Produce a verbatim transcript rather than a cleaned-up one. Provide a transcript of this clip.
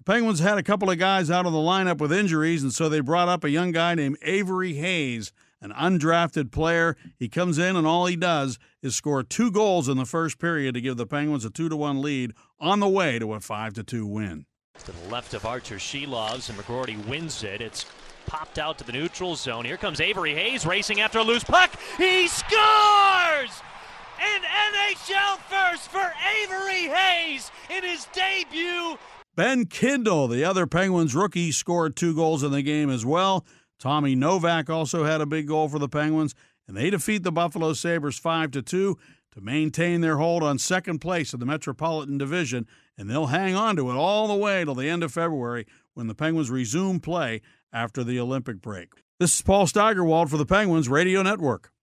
The Penguins had a couple of guys out of the lineup with injuries, and so they brought up a young guy named Avery Hayes, an undrafted player. He comes in, and all he does is score two goals in the first period to give the Penguins a two to one lead on the way to a five to two win. To the left of Archer Sheloves, and McGroarty wins it. It's popped out to the neutral zone. Here comes Avery Hayes racing after a loose puck. He scores! An N H L first for Avery Hayes in his debut. Ben Kindle, the other Penguins rookie, scored two goals in the game as well. Tommy Novak also had a big goal for the Penguins, and they defeat the Buffalo Sabres five to two to maintain their hold on second place in the Metropolitan Division, and they'll hang on to it all the way till the end of February when the Penguins resume play after the Olympic break. This is Paul Steigerwald for the Penguins Radio Network.